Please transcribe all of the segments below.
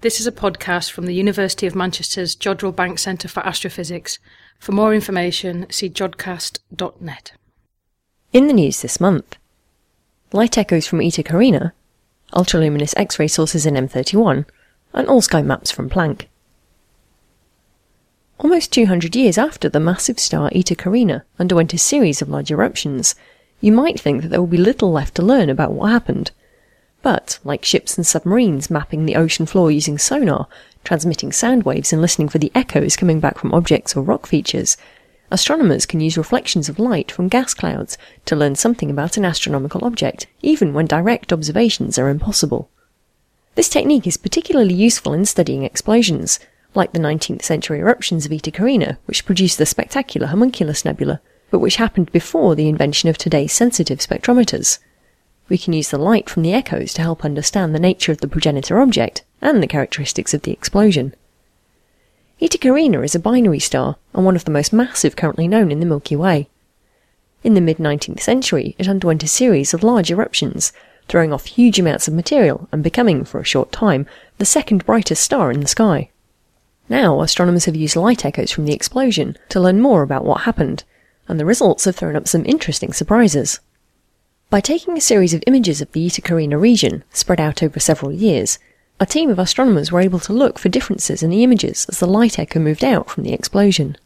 This is a podcast from the University of Manchester's Jodrell Bank Centre for Astrophysics. For more information, see jodcast.net. In the news this month, light echoes from Eta Carinae, ultraluminous X-ray sources in M31, and all-sky maps from Planck. Almost 200 years after the massive star Eta Carinae underwent a series of large eruptions, you might think that there will be little left to learn about what happened. But, like ships and submarines mapping the ocean floor using sonar, transmitting sound waves and listening for the echoes coming back from objects or rock features, astronomers can use reflections of light from gas clouds to learn something about an astronomical object, even when direct observations are impossible. This technique is particularly useful in studying explosions, like the 19th century eruptions of Eta Carinae, which produced the spectacular Homunculus Nebula, but which happened before the invention of today's sensitive spectrometers. We can use the light from the echoes to help understand the nature of the progenitor object and the characteristics of the explosion. Eta Carinae is a binary star and one of the most massive currently known in the Milky Way. In the mid-19th century, it underwent a series of large eruptions, throwing off huge amounts of material and becoming, for a short time, the second brightest star in the sky. Now, astronomers have used light echoes from the explosion to learn more about what happened, and the results have thrown up some interesting surprises. By taking a series of images of the Eta Carinae region, spread out over several years, a team of astronomers were able to look for differences in the images as the light echo moved out from the explosion.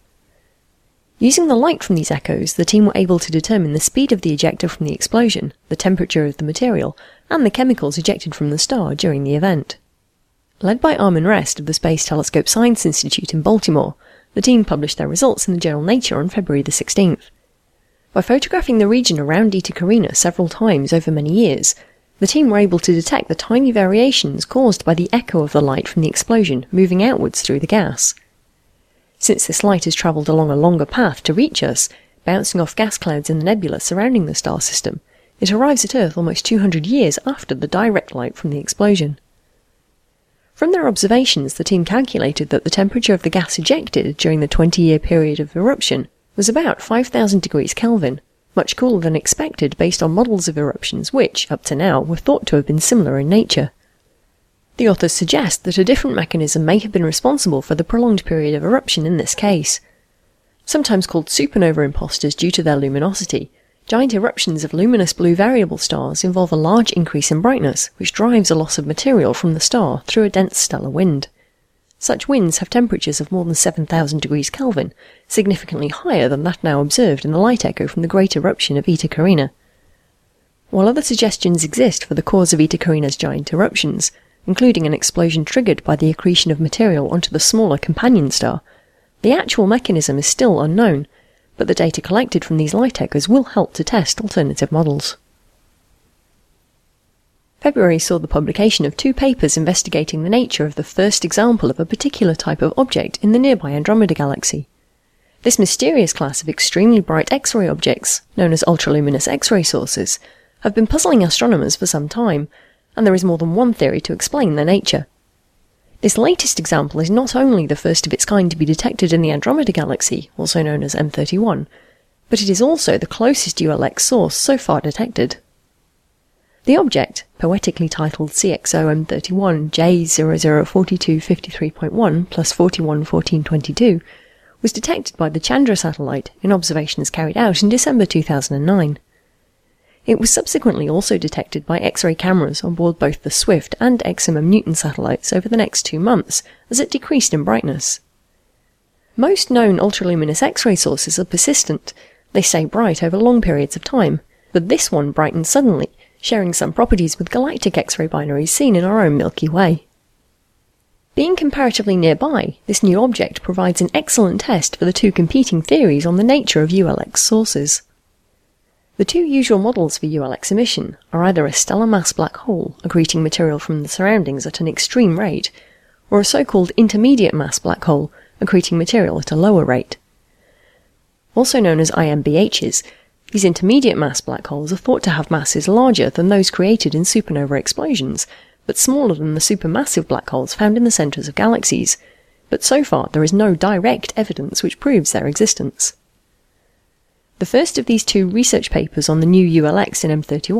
Using the light from these echoes, the team were able to determine the speed of the ejector from the explosion, the temperature of the material, and the chemicals ejected from the star during the event. Led by Armin Rest of the Space Telescope Science Institute in Baltimore, the team published their results in the journal Nature on February the 16th. By photographing the region around Eta Carinae several times over many years, the team were able to detect the tiny variations caused by the echo of the light from the explosion moving outwards through the gas. Since this light has travelled along a longer path to reach us, bouncing off gas clouds in the nebula surrounding the star system, it arrives at Earth almost 200 years after the direct light from the explosion. From their observations, the team calculated that the temperature of the gas ejected during the 20-year period of eruption was about 5,000 degrees Kelvin, much cooler than expected based on models of eruptions which, up to now, were thought to have been similar in nature. The authors suggest that a different mechanism may have been responsible for the prolonged period of eruption in this case. Sometimes called supernova imposters due to their luminosity, giant eruptions of luminous blue variable stars involve a large increase in brightness, which drives a loss of material from the star through a dense stellar wind. Such winds have temperatures of more than 7,000 degrees Kelvin, significantly higher than that now observed in the light echo from the great eruption of Eta Carinae. While other suggestions exist for the cause of Eta Carinae's giant eruptions, including an explosion triggered by the accretion of material onto the smaller companion star, the actual mechanism is still unknown, but the data collected from these light echoes will help to test alternative models. February saw the publication of 2 papers investigating the nature of the first example of a particular type of object in the nearby Andromeda Galaxy. This mysterious class of extremely bright X-ray objects, known as ultraluminous X-ray sources, have been puzzling astronomers for some time, and there is more than one theory to explain their nature. This latest example is not only the first of its kind to be detected in the Andromeda Galaxy, also known as M31, but it is also the closest ULX source so far detected. The object, poetically titled CXO M31 J004253.1 plus 411422, was detected by the Chandra satellite in observations carried out in December 2009. It was subsequently also detected by X-ray cameras on board both the SWIFT and XMM Newton satellites over the next 2 months, as it decreased in brightness. Most known ultraluminous X-ray sources are persistent. They stay bright over long periods of time, but this one brightened suddenly, sharing some properties with galactic X-ray binaries seen in our own Milky Way. Being comparatively nearby, this new object provides an excellent test for the 2 competing theories on the nature of ULX sources. The 2 usual models for ULX emission are either a stellar mass black hole accreting material from the surroundings at an extreme rate, or a so-called intermediate mass black hole accreting material at a lower rate. Also known as IMBHs, these intermediate mass black holes are thought to have masses larger than those created in supernova explosions, but smaller than the supermassive black holes found in the centres of galaxies, but so far there is no direct evidence which proves their existence. The first of these 2 research papers on the new ULX in M31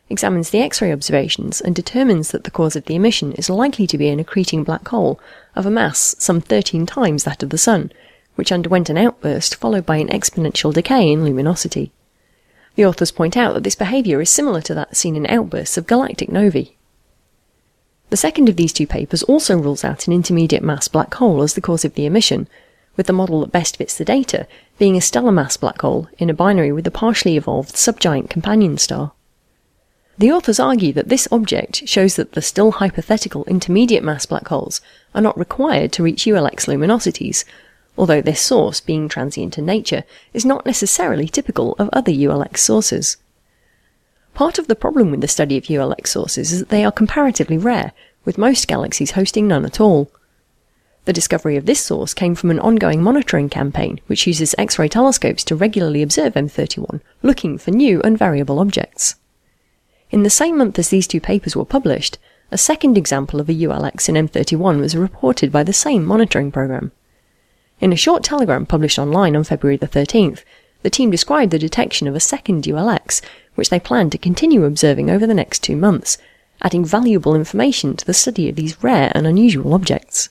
examines the X-ray observations and determines that the cause of the emission is likely to be an accreting black hole of a mass some 13 times that of the Sun, which underwent an outburst followed by an exponential decay in luminosity. The authors point out that this behaviour is similar to that seen in outbursts of galactic novae. The second of these two papers also rules out an intermediate mass black hole as the cause of the emission, with the model that best fits the data being a stellar mass black hole in a binary with a partially evolved subgiant companion star. The authors argue that this object shows that the still hypothetical intermediate mass black holes are not required to reach ULX luminosities, although this source, being transient in nature, is not necessarily typical of other ULX sources. Part of the problem with the study of ULX sources is that they are comparatively rare, with most galaxies hosting none at all. The discovery of this source came from an ongoing monitoring campaign which uses X-ray telescopes to regularly observe M31, looking for new and variable objects. In the same month as these two papers were published, a second example of a ULX in M31 was reported by the same monitoring program. In a short telegram published online on February the 13th, the team described the detection of a second ULX, which they planned to continue observing over the next 2 months, adding valuable information to the study of these rare and unusual objects.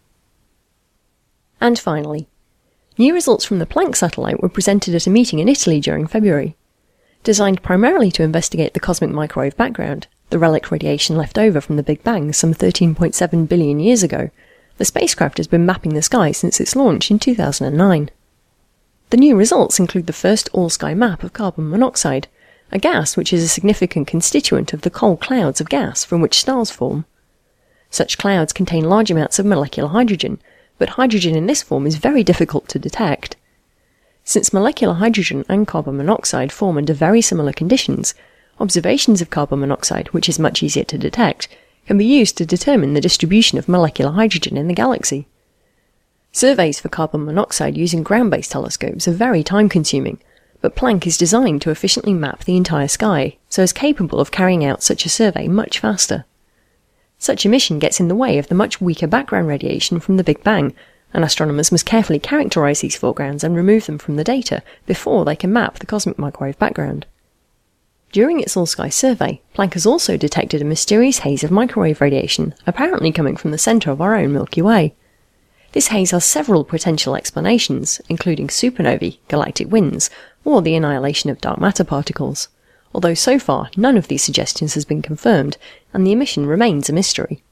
And finally, new results from the Planck satellite were presented at a meeting in Italy during February. Designed primarily to investigate the cosmic microwave background, the relic radiation left over from the Big Bang some 13.7 billion years ago, the spacecraft has been mapping the sky since its launch in 2009. The new results include the first all-sky map of carbon monoxide, a gas which is a significant constituent of the cold clouds of gas from which stars form. Such clouds contain large amounts of molecular hydrogen, but hydrogen in this form is very difficult to detect. Since molecular hydrogen and carbon monoxide form under very similar conditions, observations of carbon monoxide, which is much easier to detect, can be used to determine the distribution of molecular hydrogen in the galaxy. Surveys for carbon monoxide using ground-based telescopes are very time-consuming, but Planck is designed to efficiently map the entire sky, so is capable of carrying out such a survey much faster. Such emission gets in the way of the much weaker background radiation from the Big Bang, and astronomers must carefully characterise these foregrounds and remove them from the data before they can map the cosmic microwave background. During its all-sky survey, Planck has also detected a mysterious haze of microwave radiation, apparently coming from the centre of our own Milky Way. This haze has several potential explanations, including supernovae, galactic winds, or the annihilation of dark matter particles, although so far none of these suggestions has been confirmed, and the emission remains a mystery.